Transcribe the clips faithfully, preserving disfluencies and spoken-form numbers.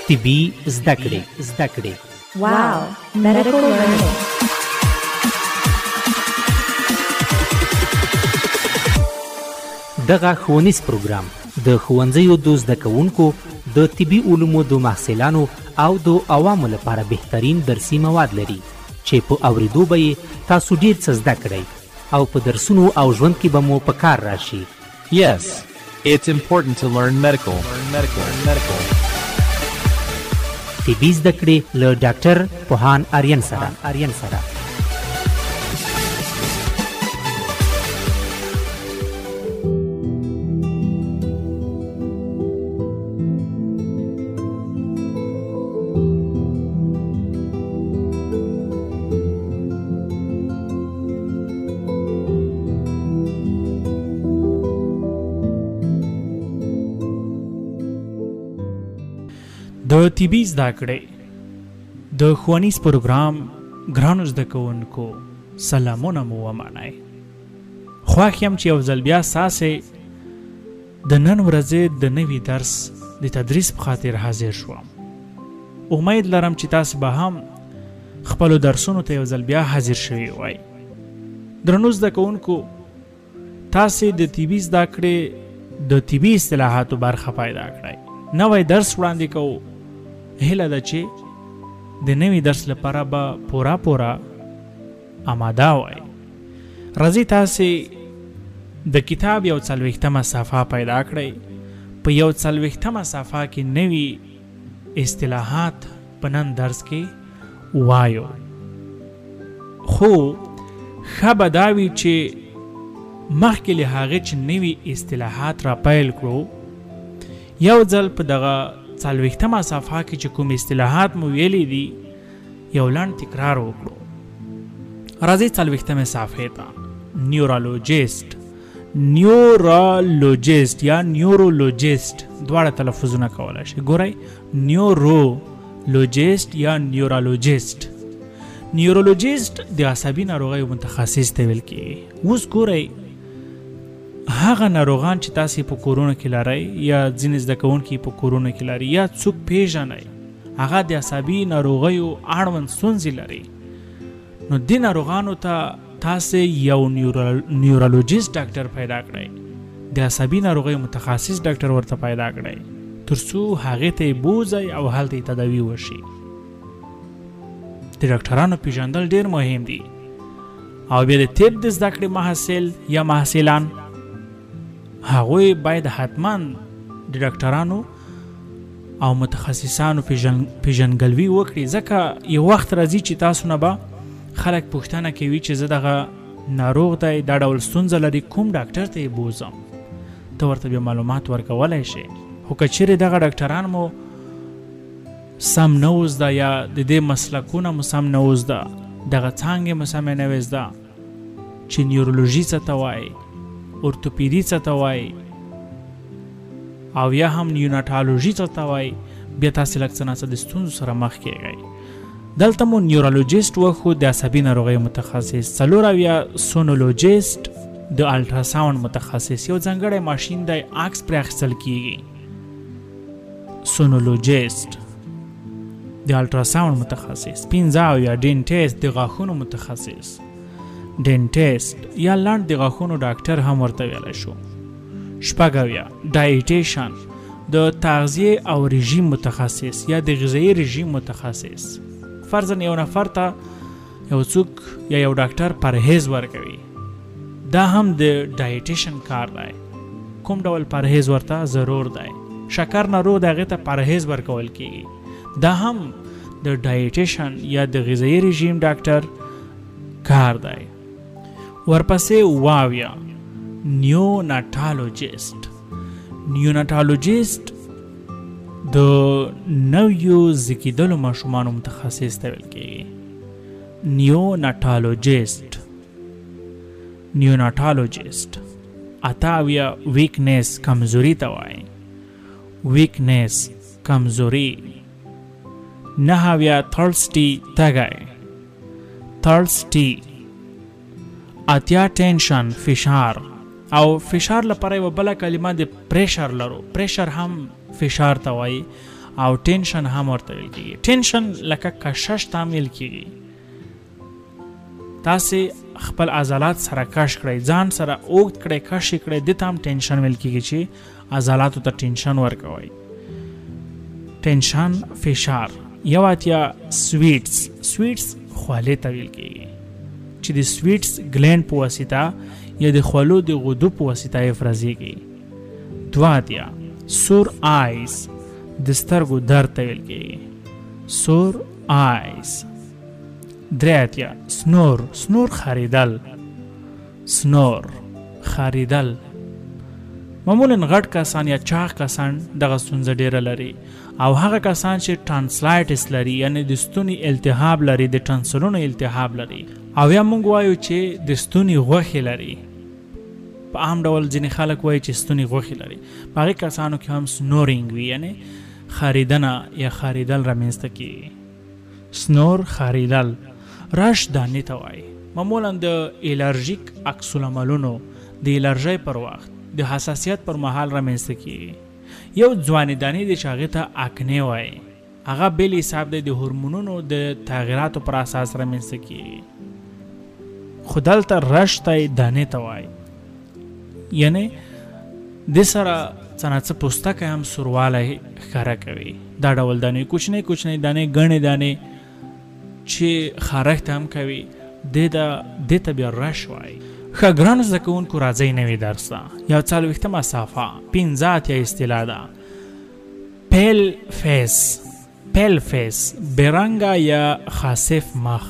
طبي زده کړې زده کړې واو medical learning. دغه ښوونیز پروګرام د ښوونځیو د زده کوونکو د طبي علومو د محصلانو او د عوامو لپاره بهترین درسي مواد لري چې په اوریدو به یې تاسو ډیر څه زده کړئ او په درسونو او ژوند کې به مو په کار راشي. Yes, it's important to learn medical. Learn medical. Learn medical. طبي زده کړې له ډاکټر پوهان آرین سره آرین سره د طبي زده کړې د ښوونیز پروګرام ګرانو زده کوونکو سلامونه مو ومنئ. خوښ یم چې یو ځل بیا ستاسې د نن ورځې د نوي درس د تدریس په خاطر حاضر شوم. امید لرم چې تاسو به هم خپلو درسونو ته یو ځل بیا حاضر شوي وای. درنو زده کوونکو، تاسې د طبي زده کړې د طبي اصطلاحاتو برخه پیدا کړئ. نوی درس وړاندې کوو. هیله ده چې د نوي درس لپاره به پورا پورا آماده وای. راځئ تاسې د کتاب یو څلوېښتمه صفحه پیدا کړئ. په یو څلوېښتمه صفحه کې نوي اصطلاحات په نن درس کې وایو. خو ښه به دا وي چې مخکې له هغې چې نوي اصطلاحات را پیل کړو، یو ځل په دغه څلوېښتمه صفحه کې چې کوم اصطلاحات مو ویلي دي یو لنډ تکرار وکړو. راځئ څلوېښتمې صفحې ته. نیورالوجیسټ نیورالوجیسټ یا نیورولوجیسټ دواړه تلفظونه کولی شي. ګورئ، نیورولوجیسټ یا نیورالوجیسټ. نیورولوجیسټ د عصبي ناروغیو متخصص ته ویل کېږي. اوس ګورئ، هغه ناروغان چې تاسې په کورونو کې لرئ یا ځینې زده کوونکي په کورونو کې لري یا څوک پیژنئ هغه د عصبي ناروغیو اړوند ستونزې لري، نو دې ناروغانو ته تاسې یو نیورولوجیسټ ډاکټر پیدا کړئ، د عصبي ناروغیو متخصص ډاکټر ورته پیدا کړئ تر څو هغې ته یې بوځئ او هلته یې تداوي وشي. د ډاکټرانو پیژندل ډېر مهم دي. او بیا د طب د زده کړې محصل یا محصلان هغوی باید حتما د ډاکټرانو او متخصصانو پیژنګلوي وکړي، ځکه یو وخت راځي چې تاسو نه به خلک پوښتنه کوي چې زه دغه ناروغ دی، دا ډول ستونزه لري، کوم ډاکټر ته یې بوځم. ته ورته بیا معلومات ورکولی شي. خو که چیرې دغه ډاکټران مو سم نه وزده یا د دې مسلکونه مو سم نه وزده، دغه څانګې مو سمې نه وې زده چې نیورولوژي څه ته وایي، اورتوپیدي څه ته وایي، او یا هم نیوناټالوژي څه ته وایي، بیا تاسې لږ څه ناڅه د ستونزو سره مخ کیږئ. دلته مو نیورولوجیسټ وښو د عصبي ناروغیو متخصص، څلور اویا سونولوجیسټ د الټراساونډ متخصص، یو ځانګړی ماشین دی عکس پرې اخیستل کیږي. سونولوجیسټ د الټراساونډ متخصص. پنځه اویا ډینټیسټ د غاښونو متخصص، ډینټیسټ یا لنډ د غاښونو ډاکټر هم ورته ویلی شو. شپږ اویا ډایټیشن د تغذیې او رژیم متخصص یا د غذایي رژیم متخصص. فرضاً یو نفر ته یو څوک یا یو ډاکټر پرهیز ورکوي، دا هم د ډایټیشن کار دی. کوم ډول پرهیز ورته ضرور دی. شکر ناروغ د هغې ته پرهیز ورکول کیږي، دا هم د ډایټیشن یا د غذایي رژیم ډاکټر کار دی. ورپسې واویا نیوناټالوجیسټ. نیوناټالوجیسټ د نویو زیږیدلو ماشومانو متخصص ته ویل کېږي. نیوناټالوجیسټ نیوناټالوجیسټ. اته اویا ویکنیس کمزوري ته وایي. ویکنیس کمزوري. نهه اویا تھرسټي تږی. تھرسټي. اتیا ټینشن فشار، او فشار لپاره یو بله کلمه د پریشر لرو. پریشر هم فشار ته وایي، او ټینشن هم ورته ویل کېږي. ټینشن لکه کشش ته هم ویل کېږي. تاسې خپل عضلات سره کش کړئ، ځان سره اوږد کړئ، کش یې کړئ، دې ته هم ټینشن ویل کېږي چې عضلاتو ته ټینشن ورکوئ. ټینشن فشار. یو اتیا سویټس. سویټس خولې ته ویل کېږي چې د سویټس ګلینډ په واسطه یا د خولو د غدو په واسطه افرازېږي. دوه اتیا سور آیز. د سترګو درد ته ویل کېږي سور آیز. درې اتیا سنور. سنور خاریدل. سنور خاریدل. معمولا غټ کسان یا چاغ کسان دغه ستونزه ډیره لري، او هغه کسان چې ټانسلایټس لري یعنی د ستوني التهاب لري، د ټانسلونو التهاب لري، او یا موږ وایو چې د ستوني غوښې لري. په عام ډول ځینې خلک وایي چې ستوني غوښې لري. په هغې کسانو کې هم سنورینګ وي، یعنی خاریدنه یا خاریدل رامنځته کېږي. سنور خاریدل. رش دانې ته وایي. معمولا د الرژیک عکس العملونو د الرژۍ پر وخت د حساسیت پر مهال رامنځته کېږي. یو ځواني دانې دی چې هغې ته اکنې وایي. هغه بل حساب دی د هورمونونو د تغییراتو پر اساس رامنځته کېږي. خو دلته رش ته دانې ته وایي، یعنی د سره څه نه څه پوستکی هم سوروالی ښکاره کوي. دا ډول دانې کوچنۍ کوچنۍ دانې ګڼې دانې چې خارښت هم کوي، دې ته بیا رش وایي. ښه ګرانو زده کوونکو، راځئ نوي درس ته. یو څلوېښتمه صفحه پنځه اتیا اصطلاح ده. پیل فیس. پیل فیس برنګه یا خاسف مخ.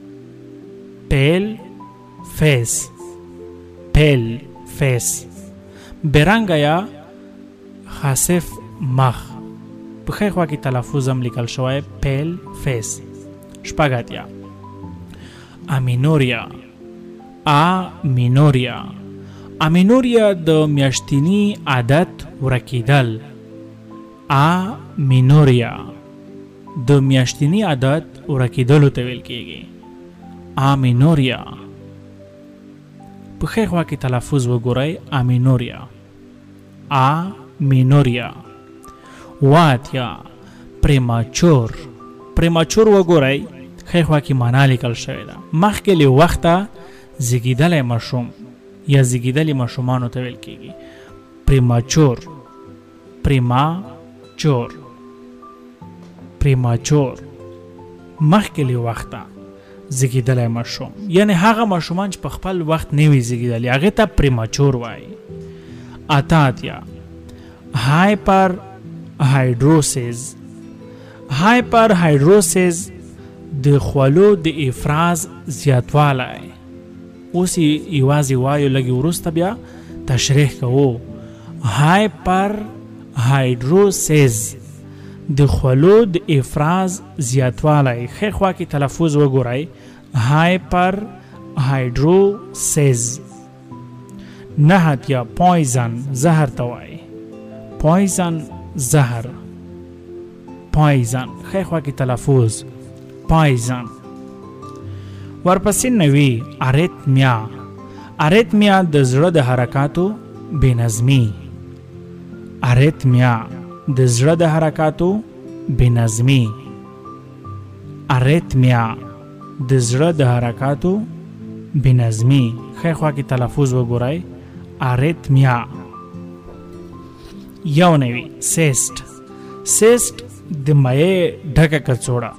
پیل فیس. پیل فیس برنګه یا خاسف مخ. په ښی خوا کې تلفظ هم لیکل شوی پیل فیس. شپږ اتیا امینوریا. امینوریا. امینوریا د میاشتني عادت ورکیدل. امینوریا د میاشتني عادت ورکیدلو ته ویل کېږي. امینوریا. په ښی خوا کې تلفظ وګورئ امینوریا. امینوریا. اووه اتیا پریماچور. پریماچور وګورئ ښی خوا کې معنا لیکل شوې ده. مخکې له وخته زیږېدلی ماشوم یا زیږېدلي ماشومانو ته ویل کېږي پریماچور. پریماچور. پریماچور مخکې له وخته زیږېدلی ماشوم، یعنی هغه ماشومان چې په خپل وخت نه وي زیږېدلي هغې ته پریماچور وایي. اته اتیا هایپر هایډروسیس. هایپر هایډروسیس د خولو د افراز زیاتوالی. اوس یوازې وایو، لږې وروسته بیا تشریح کوو. هایپر هایډروسیس د خولو د افراز زیاتوالی. ښی خوا کې تلفظ وګورئ هایپر هایډروسیس. نه اتیا پویزن. زهر ته وایي پویزن. زهر. پویزن. ښی خوا کې تلفظ پویزن. ورپسې نوي اریتمیا. اریتمیا د زړه د حرکاتو بېنظمي. اریتمیا د زړه د حرکاتو بېنظمي. اریتمیا د زړه د حرکاتو بېنظمي. ښی خوا کې تلفظ وګورئ اریتمیا. یو نوي سیسټ. سیسټ د مایع ډکه کڅوړه.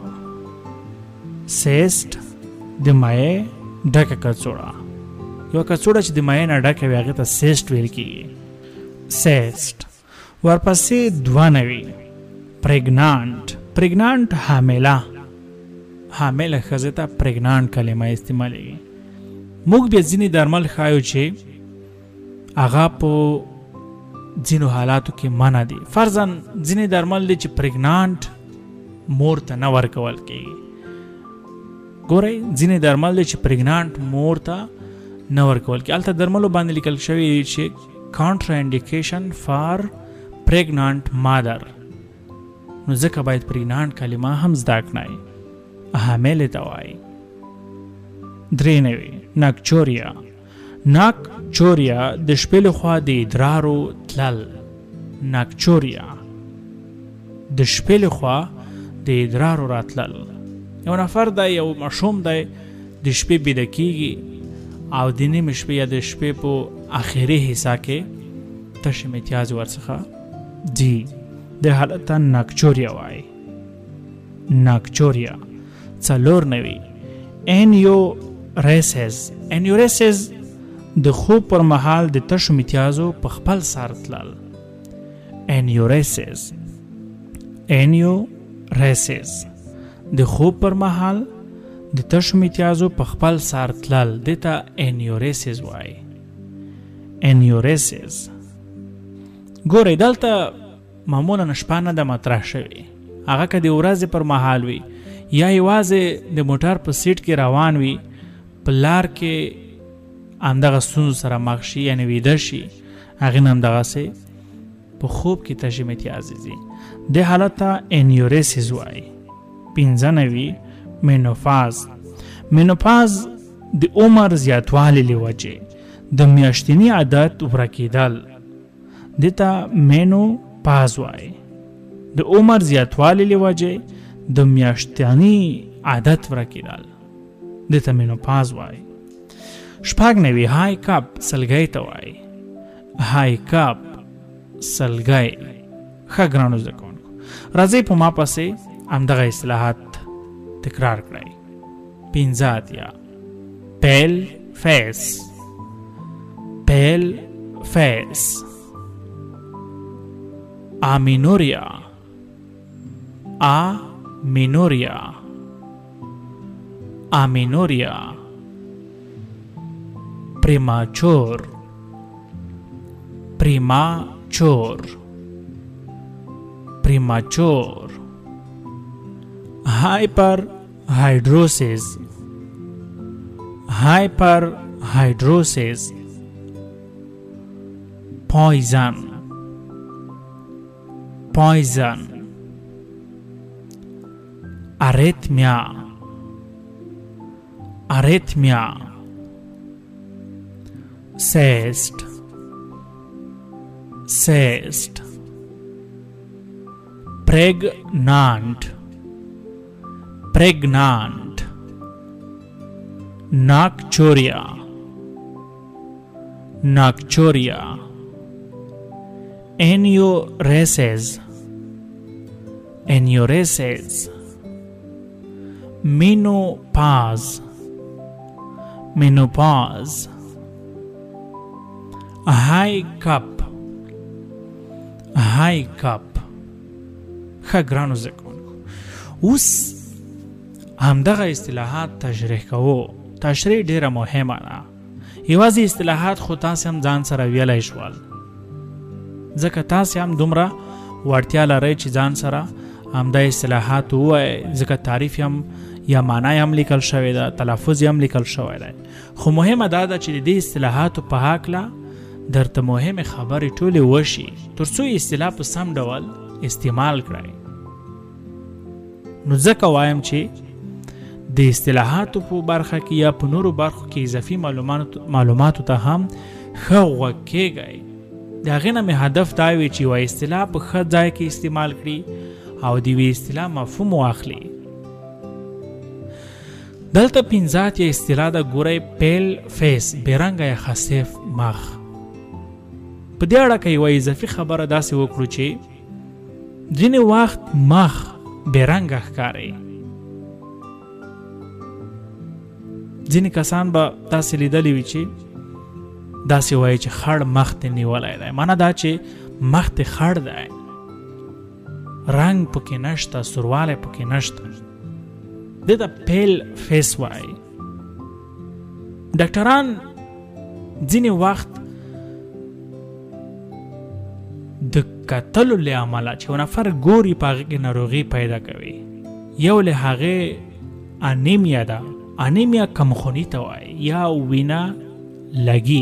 سیسټ د مایع ډکه کڅوړه. یو کڅوړه چې د مایع نه ډکه وي هغې ته سیسټ ویل کېږي. سیسټ. ورپسې دوه نوي پریګنانټ. پریګنانټ حامله. حامله ښځې ته پریګنانټ کلمه استعمالېږي. موږ بیا ځینې درمل ښایو چې هغه په ځینو حالاتو کې منع دي. فرضاً ځینې درمل دي چې پریګنانټ مور ته نه ورکول کېږي. ګورئ ځینې درمل دي چې پریګنانټ مور ته نه ورکول کېږي. هلته درملو باندې لیکل شوي چې کانټرا انډیکیشن فار پریګنانټ مادر. نو ځکه باید پریګنانټ کلمه هم زده کړئ. حاملې ته وایي. درې نوي ناکچوریا. ناکچوریا د شپې له خوا د ادرارو تلل. ناکچوریا. د شپې لخوا د ادرارو راتلل. یو نفر دی، یو ماشوم دی، د شپې بیده کېږي او د نیمې شپې یا د شپې په اخري حصہ کې تش امتیاز ورڅخه ځي. د حالت ته ناکچوریا وایي. ناکچوریا څلور نوي انیوریسز. انیوریسز د خوب پر مهال د تشو امتیازو په خپل سر تلل. انیوریسز انیوریسز د خوب پر مهال د تشو امتیازو په خپل سر تلل دته انیوریسز وایي. انیوریسز ګورئ دلته معمولا شپه نه ده مطرح شوې. هغه که د ورځې پر مهال وي یا یوازې د موټر په سیټ کې روان وي، په لار کې همدغه ستونزو سره مخ شي یعنې ویده شي، هغې نه همدغسې په خوب کې تش امتیازې ځي. دې حالت ته انیوریسز وایي. پنځه نوي مینوپاز. مینوپاز د عمر زیاتوالي له وجې د میاشتني عادت ورکېدل دې ته مینوپاز وایي. د عمر زیاتوالي له وجې د میاشتني عادت ورکېدل دې ته مینوپاز وایي. شپږ نوي های کپ. سلګۍ ته وایي. های کپ سلګۍ. ښه ګرانو زده کوونکو، راځئ په ما پسې همدغه اصطلاحات تکرار کړئ. پنځه اتیا پیل فیس. پیل فیس. آمینوریا. آمینوریا. آمینوریا. پریماچور. پریماچور. پریماچور. هایپر هایدروسیس. هایپر هایدروسیس. پویزن. پویزن. اریتمیا. اریتمیا. سیسٹ. سیسٹ. پریگنانٹ. pregnant. Nocturia. Nocturia. Enureses. Enureses. Menopause. Menopause. A high cup. A high cup. ښه ګرانو زده کوونکو، اوس همدغه اصطلاحات تشریح کوو. تشریح ډیره مهمه ده. یوازې اصطلاحات خو تاسې هم ځان سره ویلی شول، ځکه تاسې هم دومره وړتیا لرئ چې ځان سره همدا اصطلاحات ووایئ، ځکه تعریف هم یا معنی هم لیکل شوی ده، تلفظ هم لیکل شوی دی. خو مهمه دا ده چې د دې اصطلاحاتو په هکله درته مهمې خبرې ټولې وشي تر څو اصطلاح په سم ډول استعمال کړئ. نو ځکه وایم چې د اصطلاحاتو په برخه کې یا په نورو برخو کې اضافي معلوماتو معلوماتو ته هم ښه غوږ کېږئ. د هغې نه مې هدف دا وي چې یوه اصطلاح په ښه ځای کې استعمال کړي او د یوې اصطلاح مفهوم واخلي. دلته پنځات یا اصطلاح ده. ګورئ، پیل فیس، بېرنګه یا خصیف مخ. په دې اړه که یوه اضافي خبره داسې وکړو چې ځینې وخت مخ بېرنګه ښکاري. ځینې کسان به تاسې لیدلی وي چې داسې وایي چې خړ مخ ته نیولی دی. معنا دا چې مخ ته خړ دی، رنګ پکې نشته، سوروالی پکې نشته. دې ته پیل فیس وایي. ډاکټران ځینې وخت د کتلو له امله چې یو نفر ګوري په هغې کې ناروغي پیدا کوي. یو له هغې انیمیا ده. انیمیا کمخوني ته وایي یا وینه لګي.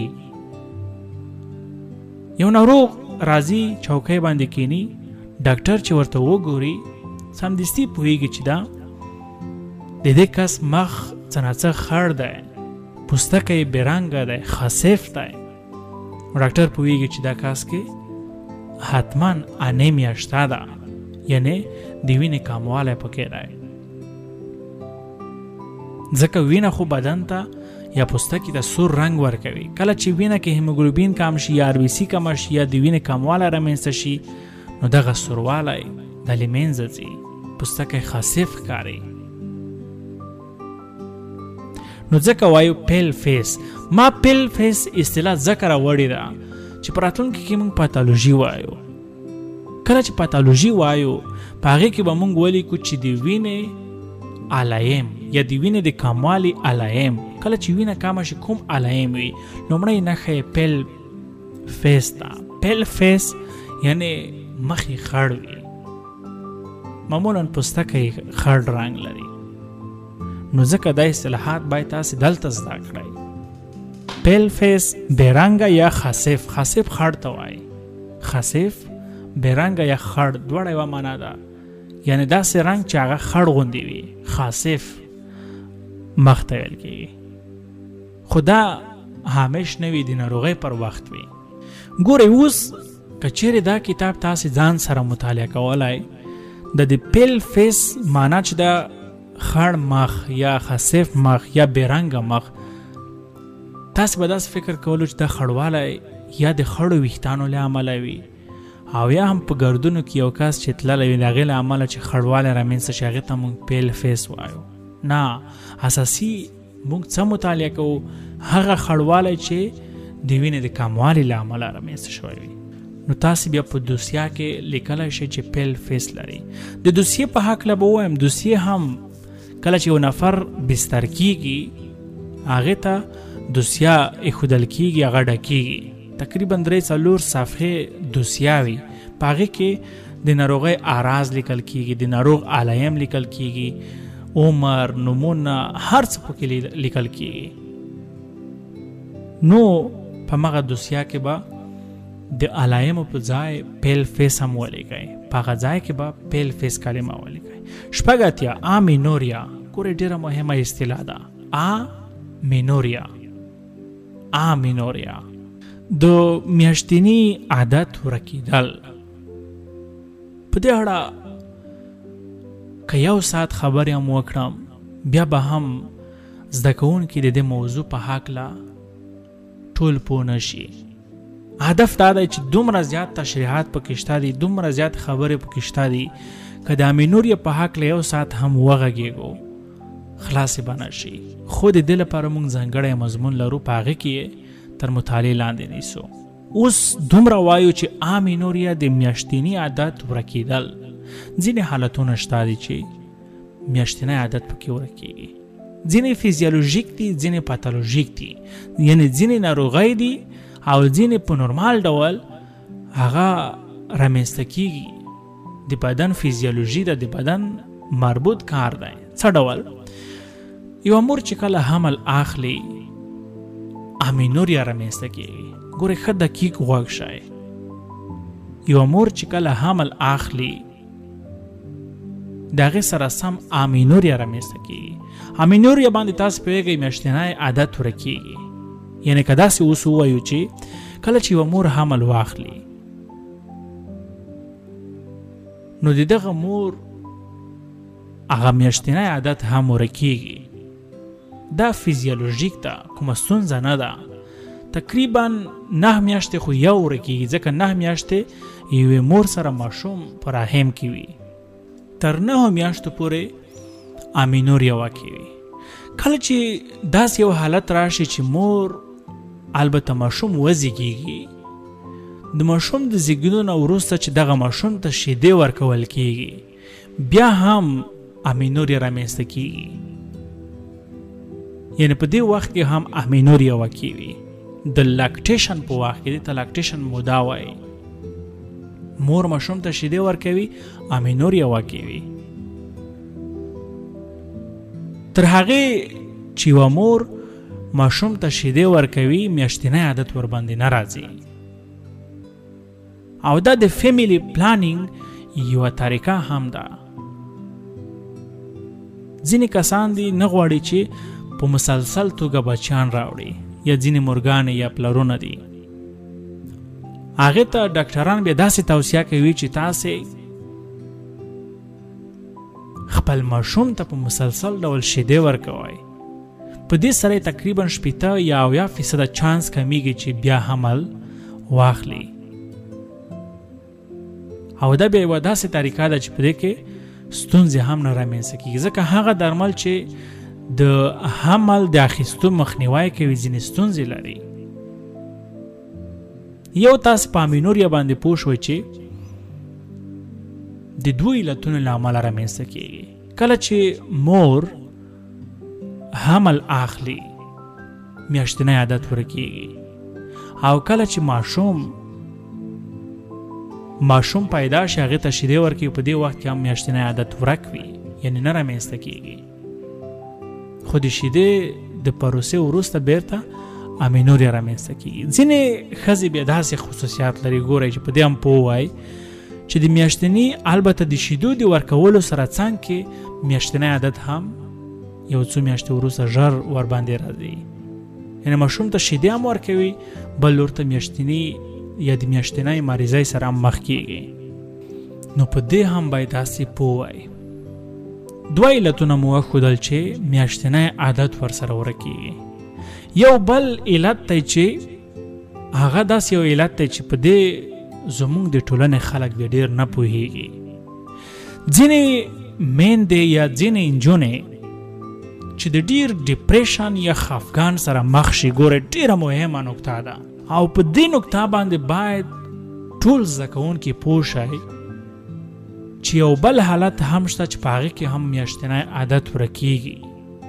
یو ناروغ راځي چوکۍ باندې کینی، ډاکټر چې ورته وګوري سمدستي پوهېږي چې دا د دې کس مخ څه نه څه خړ دی، پوستکی بېرنګه دی، خصیف دی. ډاکټر پوهېږي چې دا کس کې حتما انیمیا شته ده یعنی د وینې کموالی پکې دی. ځکه وینه خو بدن ته یا پوستکي ته سور رنګ ورکوي. کله چې وینه کې هیموګلوبین کم شي یا آر بي سي کم شي یا د وینې کموالی رامنځته شي نو دغه سوروالی د له منځه ځي، پوستکی خاصف ښکاري. نو ځکه وایو پیل فیس. ما پیل فیس اصطلاح ځکه راوړې ده چې په راتلونکي کې موږ پاتالوژي وایو. کله چې پاتالوژي وایو په هغې کې به موږ ولیکو چې د وینې علایم یا د وینې د کموالي علایم، کله چې وینه کمه شي کوم علایم وي، لومړی نښه یې پیل فیس ده. پیل فیس یعنی مخې خړ وي، معمولا پوستکی خړ رنګ لري. نو ځکه دا اصطلاحات باید تاسې دلته زده کړئ. پیل فیس، بیرنګه یا خاصف. خاصف خړ ته وایي. خاصف، بیرنګه یا خړ دواړه یوه معنا ده، یعنی داسې رنګ چې هغه خړ غوندې وي. خاصف مخ ته ویل کېږي، خو دا همیش نه وي، د ناروغۍ پر وخت وي. ګورئ اوس که چیرې دا کتاب تاسې ځان سره مطالعه کولی، د د پیل فیس معنا چې دا خړ مخ یا خاصف مخ یا بیرنګه مخ، تاسې به داسې فکر کولو چې دا خړوالی یا د خړو ویښتانو له امله وي، او یا هم په ګردونو کې یو کس چې تللی وي د هغې له امله چې خړوالی رامنځته شي هغې ته موږ پیل فیس وایو. نه، اساسي موږ څه مطالعه کوو؟ هغه خړوالی چې د وینې د کموالي له امله رامنځته شوی وي. نو تاسې بیا په دوسیه کې لیکلی شئ چې پیل فیس لري. د دوسیې په هکله به ووایم، دوسیې هم کله چې یو نفر بستر کېږي هغې ته دوسیه ایښودل کېږي، هغه ډکېږي. تقریبا درې څلور صفحې دوسیه وي، په هغې کې د ناروغۍ اعراض لیکل کېږي، د ناروغ علایم لیکل کېږي، عمر، نومونه، هر څه پکې لیکل کېږي. نو په مغه دوسیه کې به د علایمو په ځای پیل فیس هم ولیکئ، په هغه ځای کې به پیل فیس کلمه ولیکئ. شپږ اتیا آمینوریا. ګورئ ډېره مهمه اصطلاح ده، آمینوریا. آمینوریا د میاشتني عادت ورکېدل. په دې اړه که یو ساعت خبرې هم وکړم بیا به هم زده کوونکي د دې موضوع په هکله ټول پوه نه شي. هدف دا دی چې دومره زیات تشریحات پکې شته دي، دومره زیات خبرې پکې شته دي، که د امینوریا په هکله یو ساعت هم وغږېږو خلاصې به نه شي. خو د دې لپاره موږ ځانګړی مضمون لرو، په هغې کې تر مطالعې لاندې نیسو. اوس دومره وایو چې امینوریا د میاشتني عادت ورکېدل. ځینې حالتونه شته دي چې میاشتنی عادت پکې ورکېږي، ځینې فیزیولوژیک دي، ځینې پاتالوژیک دي، یعنی ځینې ناروغۍ دي او ځینې په نورمال ډول هغه رامنځته کېږي. د بدن فیزیولوژي ده، د بدن مربوط کار دی. څه ډول؟ یو مور چې کله حمل اخلي امینوریا رامنځته کېږي. ګورئ ښه دقیق غوږ شئ. یو مور چې کله حمل اخلي د هغې سره سم امینوریا رامنځته کېږي. امینوریا باندې تاسو پوهېږئ میاشتنی عادت ورکېږي. یعنی که داسې اوس ووایو چې کله چې یوه مور حمل واخلي نو د دغه مور هغه میاشتنی عادت هم ورکېږي. دا فیزیولوژیک ده، کومه ستونزه نه ده. تقریبا نه میاشتې خو یو ورکېږي، ځکه نه میاشتې یوې مور سره ماشوم په رحم کې وي. تر نهو میاشتو پورې امینوریا واقع وي. کله چې داسې یو حالت راشي چې مور البته ماشوم وزېږېږي، د ماشوم د زېږېدو نه وروسته چې دغه ماشوم ته شیدې ورکول کېږي بیا هم امینوریا رامنځته کېږي. یعنی په دې وخت کې هم امینوریا واقع وي. د لاکټیشن په وخت کې ته لاکټیشن موده وایي. مور ماشوم ته شیدې ورکوي، امینوریا واقع وي. تر هغې چې یوه مور ماشوم ته شیدې ورکوي میاشتنی عادت ورباندې نه راځي. او دا د فیملی پلانینګ یوه طریقه هم ده. ځینې کسان دي نه غواړي چې په مسلسل توګه بچیان راوړي، یا ځینې مورګانې یا پلرونه دي. هغې ته ډاکټران بیا داسې توصیه کوي چې تاسې خپل ماشوم ته په مسلسل ډول شیدې ورکوئ. په دې سره تقریبا شپېته یا اویا فیصده چانس کمیږي چې بیا حمل واخلي. او دا بیا یوه داسې طریقه ده چې په دې کې ستونزې هم نه رامنځته کېږي، ځکه هغه درمل چې د حمل د اخیستو مخنیوی کوي ځینې ستونزې لري. یو تاسو په امینوریا باندې پوه شوئ چې د دوو علتونو له امله رامنځته کېږي. کله چې مور حمل اخلي میاشتنی عادت ورکېږي، او کله چې ماشوم ماشوم پیدا شي هغې ته شیدې ورکوي، په دې وخت کې هم میاشتنی عادت ورک وي، یعنې نه رامنځته کېږي. خو د شیدې د پروسې وروسته بیرته امینوریا رامنځته کېږي. ځینې ښځې بیا داسې خصوصیات لري، ګورئ چې په دې هم پوه وای چې د میاشتني البته د شیدو د ورکولو سره څنګ کې میاشتنی عادت هم یو څو میاشتې وروسته ژر ورباندې راځي. یعنې ماشوم ته شیدې هم ورکوي، بل لور ته میاشتني یا د میاشتنۍ مریضۍ سره هم مخ کېږي. نو په دې هم باید داسې پوه وای. دوه علتونه مو وښودل چې میاشتنی عادت ورسره ورکېږي. یو بل علت دی چې هغه داسې یو علت دی چې په دې زمونږ د ټولنې خلک د ډېر نه پوهېږي. ځینې میندې یا ځینې نجونې چې د ډېر ډیپریشن یا خفګان سره مخ شي، ګوره ډېره مهمه نکته ده، او په دې نکته باندې باید ټول زده کوونکي پوه شئ چې یو بل حالت هم شته چې په هغې کې هم میاشتنی عادت ورکېږي،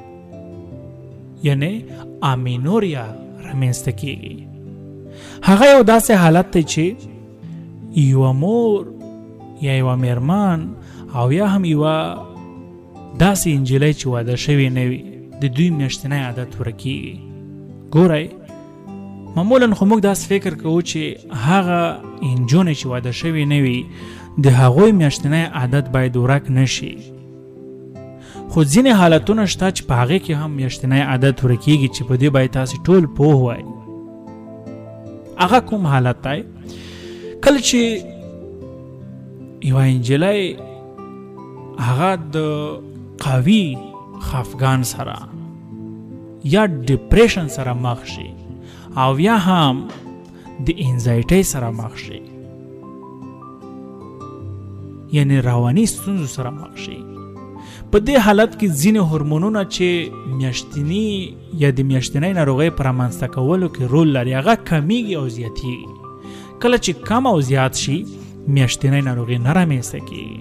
یعنې امینوریا رامنځته کېږي. هغه یو داسې حالت دی چې یوه مور یا یوه میرمن او یا هم یوه داسې انجلۍ چې واده شوې نه وي، د دوی میاشتنی عادت ورکېږي. ګورئ معمولا خو موږ داسې فکر کوو چې هغه انجونې چې واده شوې نه وي د هغوی میاشتنی عادت باید ورک نشي، خو ځینې حالتونه شته چې په هغې کې هم میاشتنی عادت ورکېږي چې په دې باید تاسې ټول پوه وای. هغه کوم حالت دی؟ کله چې یوه انجلۍ هغه د قوي خفګان سره یا ډیپریشن سره مخ شي، او یا هم د انزایټۍ سره مخ شي، یعنی رواني ستونزو سره مخ شي. په دې حالت کې ځینې هورمونونه چې میاشتني یا د میاشتنۍ ناروغۍ په رامنځته کولو کې رول لري هغه کمیږي او زیاتېږي. کله چې کم او زیات شي میاشتنۍ ناروغي نه رامنځته کېږي.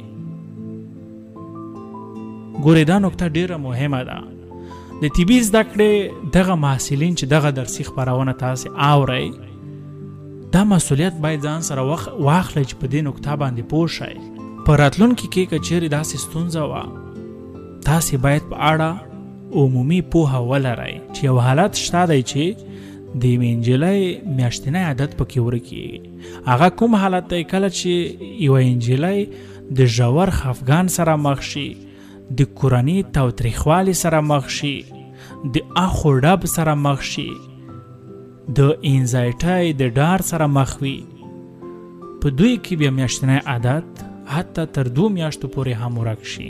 ګورې دا نکته ډېره مهمه ده. د طبي زده کړې دغه محصلین چې دغه درسي خپرونه تاسې اورئ، دا مسؤلیت باید ځان سره واخلئ چې په دې نکته باندې پوه شئ. په راتلونکي کې که چیرې داسې ستونزه وه، تاسې باید په اړه عمومي پوهه ولرئ چې یو حالت شته دی چې د یوې نجلۍ میاشتنی عادت پکې ورکېږي. هغه کوم حالت دی؟ کله چې یوه نجلۍ د ژور خفګان سره مخ شي، د کورني تاوتریخوالي سره مخ شي، د اخو ډب سره مخ شي، د انزایټۍ د ډار سره مخ وي. په دوی کې بیا میاشتنی عادت حتی تر دو میاشتو پورې هم ورک شي،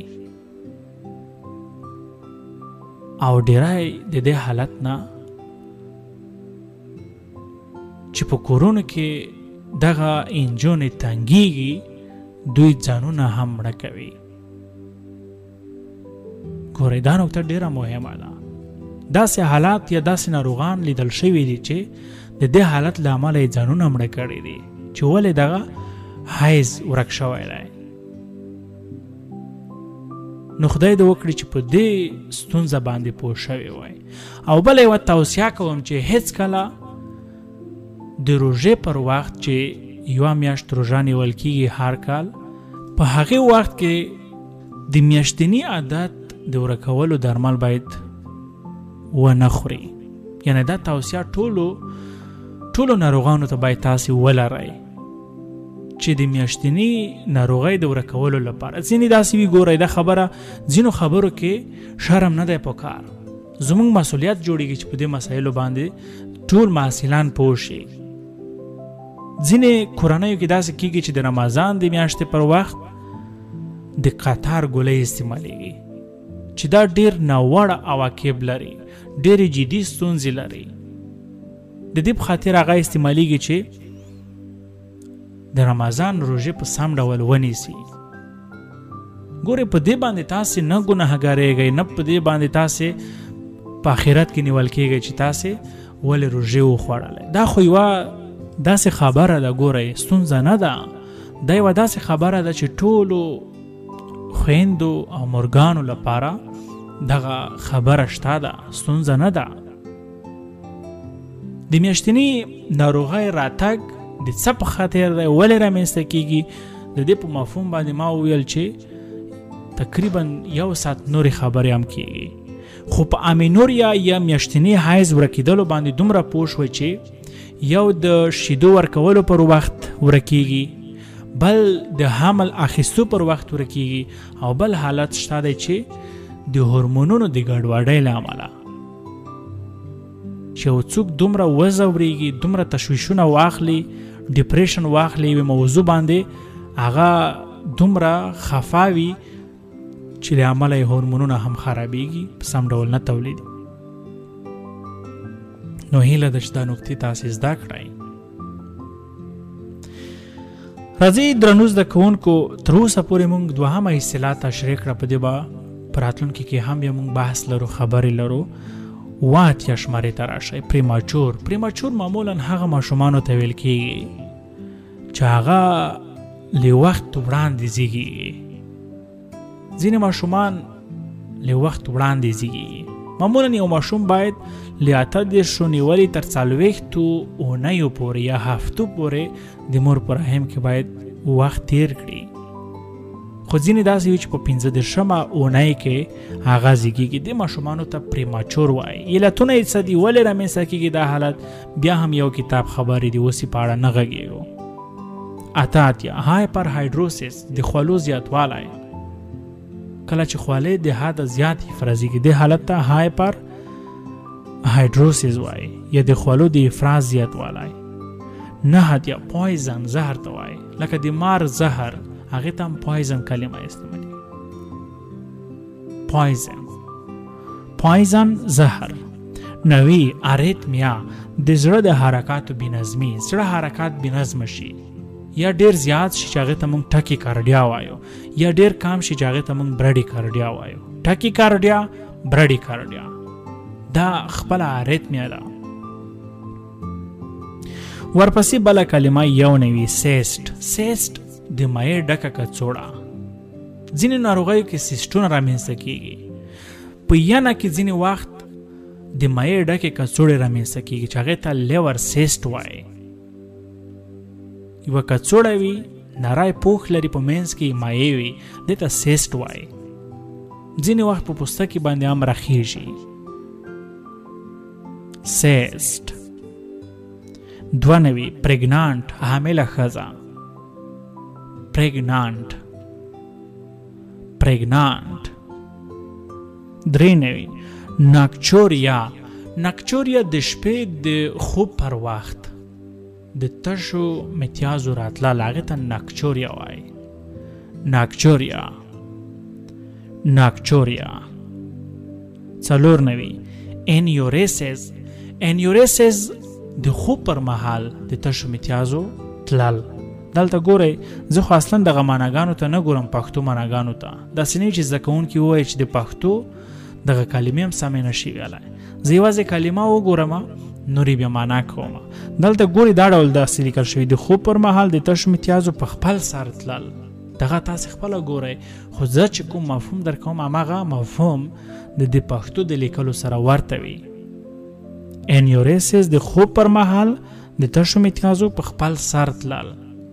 او ډیری د دې حالت نه چې په کورونو کې دغه انجونې تنګیږي دوی ځانونه هم مړه کوي. ګورئ دا نکته ډیره مهمه ده. داسې حالات یا داسې ناروغان لیدل شوي دي چې د دې حالت له امله یې ځانونه مړه کړي دي چې ولې دغه حیض ورک شوی دی. نو خدای دې وکړي چې په دې ستونزه باندې پوه شوی وای. او بله یوه توصیه کوم چې هیڅکله د روژې پر وخت چې یوه میاشت روژه نیول کېږي هر کال، په هغې وخت کې د میاشتني عادت د ورکولو درمل باید ونه خوري. یعنی دا توصیه ټولو ټولو ناروغانو ته باید تاسې ولرئ چې د میاشتني ناروغۍ د ورکولو لپاره. ځینې داسې وي، ګورئ دا خبره ځینو خبرو کې شرم نه دی پکار. زموږ مسؤلیت جوړیږي چې په دې مسایلو باندې ټول محصلان پوه شي. ځینې کورنیو کې داسې کېږي چې د رمضان د میاشتې پر وخت د قطار ګولۍ استعمالیږي چې دا ډیر ناوړه عواقب لري، ډېرې جدي ستونزې لري. د دې په خاطر هغه استعمالیږي چې د رمضان روژې په سم ډول ونیسي. ګورې په دې باندې تاسې نه ګناهګارېږئ، نه په دې باندې تاسې په آخرت کې نیول کېږئ چې تاسې ولې روژې وخوړلی. دا خو یوه داسې خبره ده، ګورئ ستونزه نه ده، دا یوه داسې خبره ده چې ټولو خویندو او مورګانو لپاره دغه خبره شته ده، ستونزه نه ده. د میاشتني ناروغۍ راتګ د څه په خاطر دی، ولې رامنځته کېږي؟ د دې په مفهوم باندې ما وویل چې تقریبا یو ساعت نورې خبرې هم کېږي، خو په امینوریا یا میاشتني حیض ورکېدلو باندې دومره پوه شوی چې یو د شیدو ورکولو پر وخت ورکېږي، بل د حمل اخیستو پر وخت ورکېږي، او بل حالت شته دی چې د هورمونونو د ګډوډۍ له امله چې یو څوک دومره وځورېږي، دومره تشویشونه واخلي، ډیپریشن واخلي یوې موضوع باندې، هغه دومره خفا وي چې له امله یې هورمونونه هم خرابېږي، په سم ډول نه تولیدي. نو هیله ده چې دا نکتې تاسې زده کړئ. راځئ درنو زده کوونکو، تر اوسه پورې موږ دوهمه اصطلاح تشریح کړه، په دې به په راتلونکي کې هم بیا موږ بحث لرو، خبرې لرو. اوه اتیا شمارې ته راشئ. پریماچور پریماچور معمولا هغه ماشومانو ته ویل کېږي چې هغه له وخت وړاندې زیږي. ځینې ماشومان له وخت وړاندې زیږي. معمولا یو ماشوم باید له اته دېرشو نیولې تر څلوېښتو اونیو پورې یا هفتو پورې د مور په رحم کې باید وخت تیر کړي، خو ځینې داسې وي چې په پنځه دېرشمه اونۍ کې هغه زیږېږي. دې ماشومانو ته پریماچور وایي. علتونه یې څه دي، ولې رامنځته کېږي دا حالت؟ بیا هم یو کتاب خبرې دي، اوس یې په اړه نه غږېږو. اته اتیا هایپر هایډروسیس، د خولو زیاتوالی. کله چې خولې د حده زیات افرازېږي دې حالت ته هایپر هایډروسیس وایي، یا د خولو د افراز زیاتوالی. نه اتیا پویزن، زهر ته وایي، لکه د مار زهر، هغه ته هم پویزن کلمه استعمالي. پویزن پویزن زهر. نوی اریتمیا، د زړه د حرکاتو بېنظمي، زړه حرکات بېنظمه شي، یا ډیر زیات شي چې هغه ته موږ ټاکی کارډیا وایو، یا ډیر کم شي چې هغه ته موږ برډي کارډیا وایو. ټاکی کارډیا، برډي کارډیا، دا خپل اریتمیا ده. ورپسې بله کلمه یو نوي سیسټ. سیسټ د مایع ډکه کڅوړه. ځینې ناروغیو کې سیسټونه رامنځته کېږي. په ینه کې ځینې وخت د مایع ډکې کڅوړې رامنځته کېږي چې هغې ته لیور سیسټ وایي. یوه کڅوړه وي، نری پوښ لري، په منځ کې مایع وي، دې ته سیسټ وایي. ځینې وخت په پوستکي باندې هم رخیږي. سیسټ. دوه نوي پریګنانټ، حامله ښځه. پریګنانټ پریګنانټ. درې نوي ناکچوریا. ناکچوریا د شپې د خوب پر وخت د تشو متیازو راتلل، هغې ته ناکچوریا وایي. ناکچوریا ناکچوریا. څلور نوي انیوریسز. انیوریسز د خوب پر مهال د تشو متیازو تلل. دلته ګورئ، زه خو اصلا دغه معناګانو ته نه ګورم، پښتو معناګانو ته. داسې نه چې زده کوونکي ووایي چې د پښتو دغه کلمې هم سمې نشي ویلی. زه یوازې کلمه وګورم، نورې بیا معنا کوم. دلته ګورئ دا ډول داسې لیکل شوي، د خوب پر مهال د تشو متیازو په خپل سر تلل. دغه تاسې خپله ګورئ، خو زه چې کوم مفهوم در کوم هماغه مفهوم د د پښتو د لیکلو سره ورته وي. انیوریسس د خوب پر مهال د تشو متیازو په خپل سر تلل.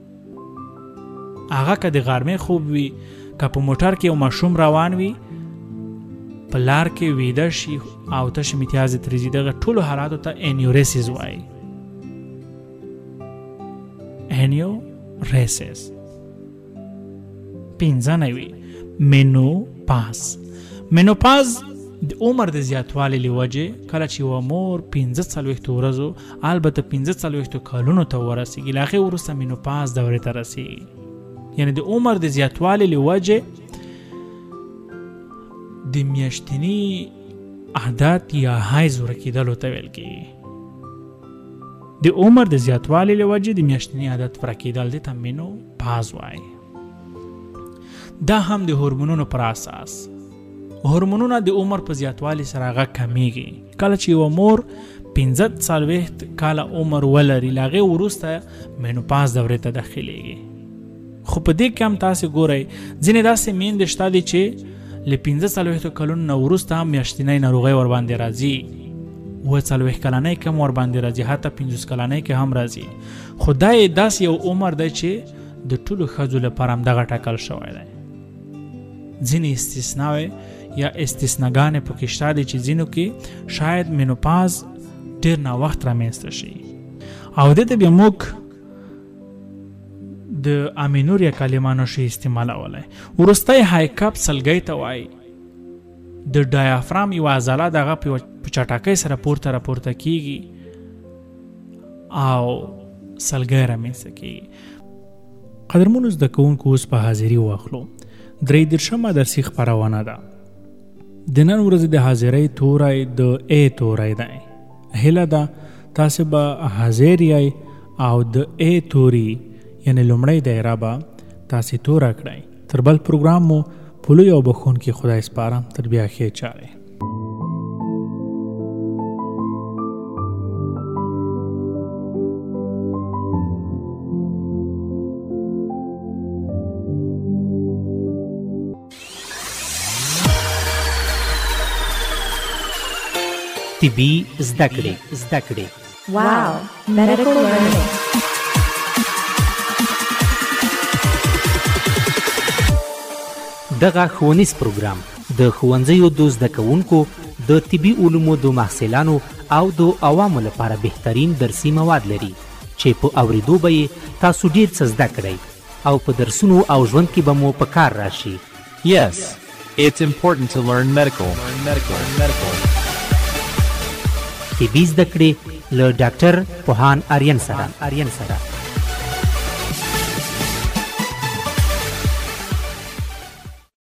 هغه که د غرمې خوب وي، که په موټر کې یو ماشوم روان وي، په لار کې ویده شي او تشې متیازې ترې ځي، دغه ټولو حالاتو ته انیوریسس وایي. انیوریسس. پنځه نوي مینوپاز. مینوپاز د عمر د زیاتوالي له وجې کله چې یوه مور پنځه څلوېښتو ورځو، البته پنځه څلوېښتو کلونو ته ورسېږي، له هغې وروسته مینوپاز دورې ته رسېږي. یعنې د عمر د زیاتوالي له وجې د میاشتنی عادت یا حیض ورکېدلو ته ویل کېږي. د عمر د زیاتوالي له وجې د میاشتني عادت پوره کېدل دې ته مینوپاز وایي. دا هم د هورمونونو پر اساس. هورمونونه د عمر په زیاتوالي سره هغه کمیږي. کله چې یوه مور پنځه څلوېښت کاله عمر ولري له هغې وروسته مینوپاز دورې ته داخلیږي. خو په دې کې هم تاسې ګورئ ځینې داسې میندې شته دي چې له پنځه څلوېښتو کلونو نه وروسته هم میاشتنۍ ناروغۍ ورباندې راځي. اووه څلوېښت کلنۍ کې هم ورباندې راځي، حتی پنځوس کلنۍ کې هم راځي. خو دا یې داسې یو عمر دی چې د ټولو ښځو لپاره همدغه ټاکل شوی دی. ځینې استثناوې یا استثناګانې پکې شته دي چې ځینو کې شاید مینوپاز ډېر ناوخت رامنځته شي. او دې ته بیا موږ د امینوریا کلمه نشي استعمالولی. وروستی هایکاپ سلګۍ ته وایي. د ډایافرام یو عضله دغه په چټکۍ سره پورته راپورته کیږي او سلګۍ رامنځته کیږي. قدرمنو زده کوونکو اوس په حاضري واخلو. درې دېرشمه درسي خپرونه ده. د نن ورځې د حاضرۍ توری د ا توری دی. هیله ده تاسې به حاضر یای او د ا توري یعنی لومړی دایره به تاسې توره کړئ. تر بل پروګرام مو په لوی او بخښونکي خدای سپارم. تر بیا ښې چارې. طبي زده کړې زده کړې Wow, medical learning. دغه ښوونیز پروګرام د ښوونځیو د زده کوونکو د طبي علومو د محصلانو او د عوامو لپاره بهترین درسي مواد لري چې په اورېدو به یې تاسو ډېر څه زده کړئ او په درسونو او ژوند کې به مو په کار راشي. Yes, it's important to learn medical. Learn medical. Learn medical. طبي زده کړې له ډاکټر پوهان آرین سره آرین سره